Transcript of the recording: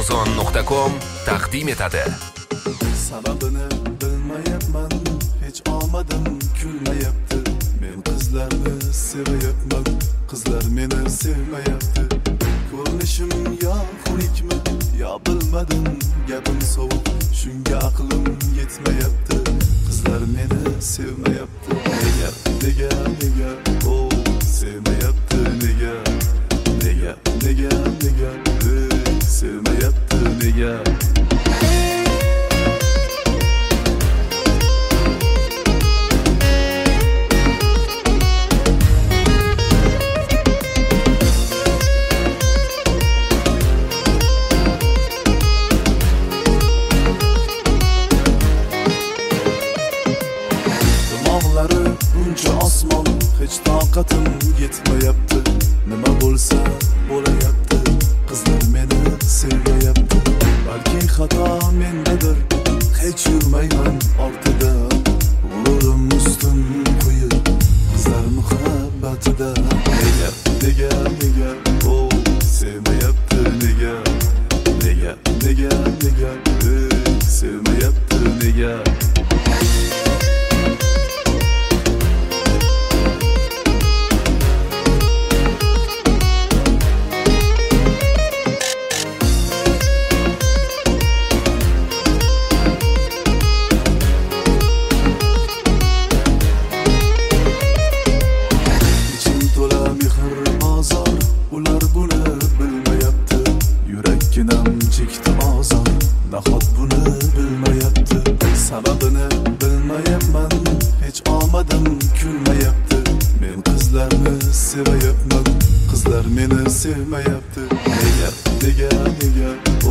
Amazon.com taqdim etadi. Sababini bilmayapman, hech omadim kulmayapti. Men qizlarni sevayapman, qizlar meni sevmayapti. Ko'rinishim yo xunukmi, yo bilmadim, gapim sovuq, shunga aqlim yetmayapti. Qizlar meni sevmayapti. Nega, oh, sevmayapti, nega, sevmayapti, nega. Buncha osmon, hech toqatim yetmayapti. Nima bo'lsa bo'layapti, qizlar meni sevmayapti. Balki xato mendadir, hech yurmayman ortida. G'ururim ustun qo'yib, qizlar muhabbatida. Nega, oh, sevmayapti, nega, sevmayapti, nega. Ular buni bilmayapti, yurakkinam chekdi ozor, nahot buni bilmayapti. Sababini bilmayapman, hech omadim kulmayapti. Men qizlarni sevayapman, qizlar meni sevmayapti. Nega,